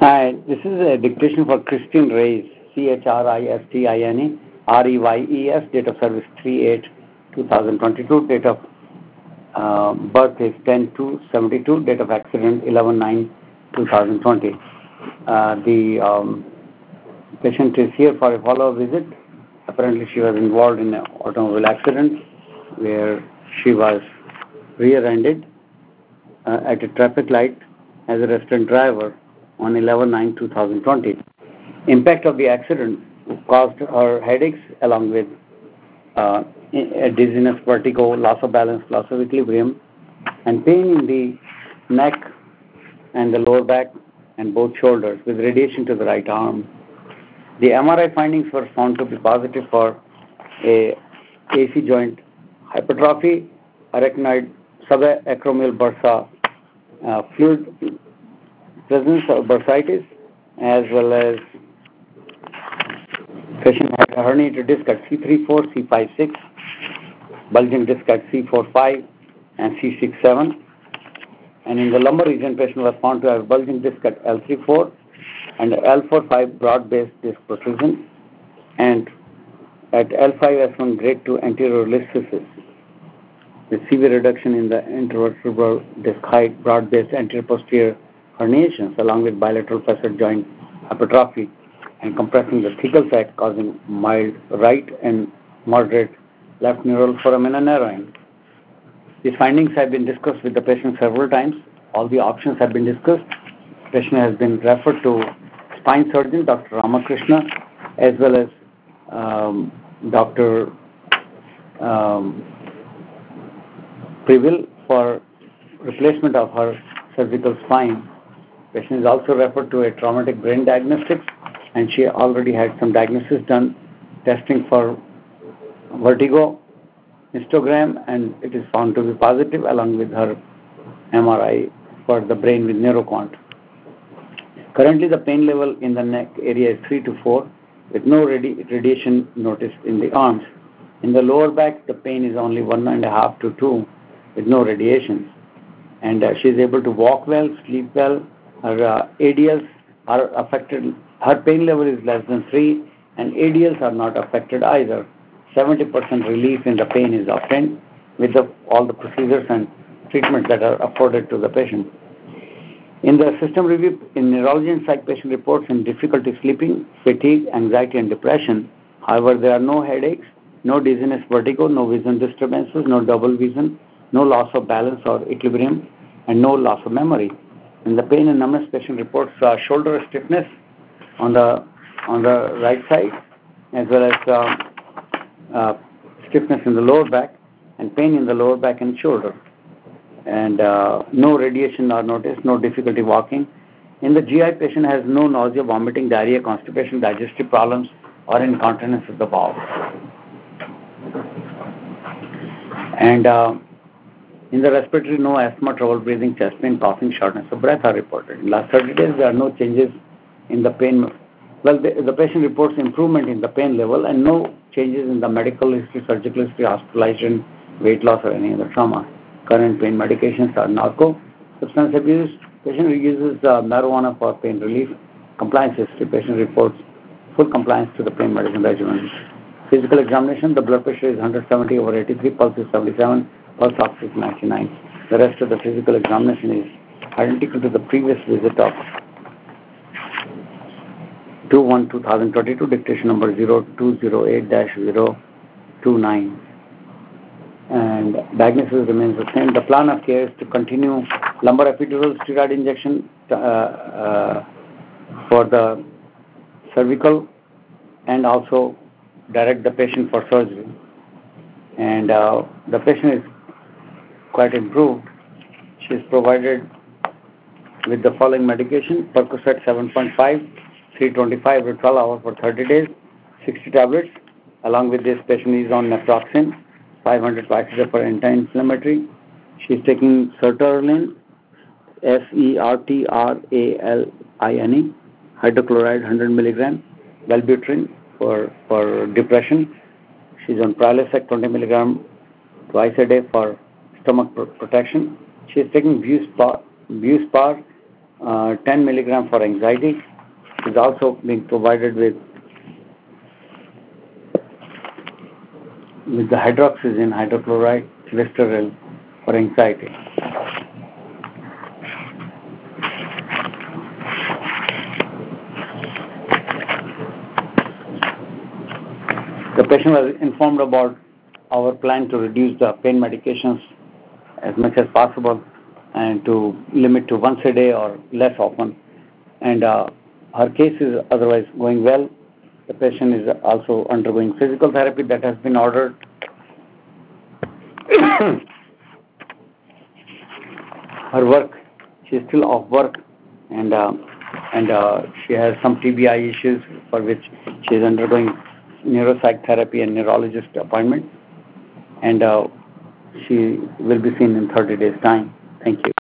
Hi, this is a dictation for Christine Reyes, Christine Reyes, date of service 3/8/2022, date of birth is 10/2/72, date of accident 11/9/2020. The patient is here for a follow-up visit. Apparently, she was involved in an automobile accident where she was rear-ended at a traffic light as a resident driver on 11/9/2020. Impact of the accident caused her headaches along with dizziness, vertigo, loss of balance, loss of equilibrium, and pain in the neck and the lower back and both shoulders with radiation to the right arm. The MRI findings were found to be positive for a AC joint hypertrophy, arachnoid subacromial bursa fluid presence of bursitis, as well as patient had a herniated disc at C34, C56, bulging disc at C45 and C67, and in the lumbar region, patient was found to have bulging disc at L34 and L45 broad-based disc protrusion, and at L5S1 grade 2 anterior listhesis with severe reduction in the intervertebral disc height, broad-based anterior-posterior herniations along with bilateral facet joint hypertrophy and compressing the thecal sac, causing mild right and moderate left neural foramina narrowing. These findings have been discussed with the patient several times. All the options have been discussed. The patient has been referred to spine surgeon Dr. Ramakrishna as well as Dr. Privil for replacement of her cervical spine. Patient is also referred to a traumatic brain diagnostics, and she already had some diagnosis done, testing for vertigo, histogram, and it is found to be positive along with her MRI for the brain with neuroquant. Currently, the pain level in the neck area is 3 to 4 with no radiation noticed in the arms. In the lower back, the pain is only 1.5 to 2 with no radiation. And she is able to walk well, sleep well. Her ADLs are affected. Her pain level is less than 3 and ADLs are not affected either. 70% relief in the pain is obtained with all the procedures and treatments that are afforded to the patient. In the system review, in neurology and psych, patient reports in difficulty sleeping, fatigue, anxiety, and depression. However, there are no headaches, no dizziness, vertigo, no vision disturbances, no double vision, no loss of balance or equilibrium, and no loss of memory. In the pain and numbness, patient reports shoulder stiffness on the right side, as well as stiffness in the lower back, and pain in the lower back and shoulder. And no radiation are noticed, no difficulty walking. In the GI, patient has no nausea, vomiting, diarrhea, constipation, digestive problems, or incontinence of the bowel. And in the respiratory, no asthma, trouble breathing, chest pain, coughing, shortness of breath are reported. In the last 30 days, there are no changes in the pain. Well, the patient reports improvement in the pain level and no changes in the medical history, surgical history, hospitalization, weight loss, or any other trauma. Current pain medications are narco, substance abuse. Patient uses marijuana for pain relief. Compliance history. Patient reports full compliance to the pain medicine regimen. Physical examination. The blood pressure is 170/83, pulse is 77, pulse ox is 99. The rest of the physical examination is identical to the previous visit of 2/1/2022, dictation number 0208-029. And diagnosis remains the same. The plan of care is to continue lumbar epidural steroid injection for the cervical and also direct the patient for surgery. And the patient is quite improved. She is provided with the following medication: Percocet 7.5, 325 every 12 hours for 30 days, 60 tablets. Along with this, patient is on naproxen, 500 twice a day for anti-inflammatory. She is taking sertraline, sertraline, hydrochloride 100 milligram, Wellbutrin for depression. She is on Prilosec 20 milligram twice a day for stomach protection. She is taking Buspar 10 milligram for anxiety. She's also being provided with the hydroxyzine, hydrochloride, glycerol for anxiety. The patient was informed about our plan to reduce the pain medications as much as possible and to limit to once a day or less often. And her case is otherwise going well. The patient is also undergoing physical therapy that has been ordered. Her work, she is still off work, and she has some TBI issues for which she is undergoing neuropsych therapy and neurologist appointment, and she will be seen in 30 days' time. Thank you.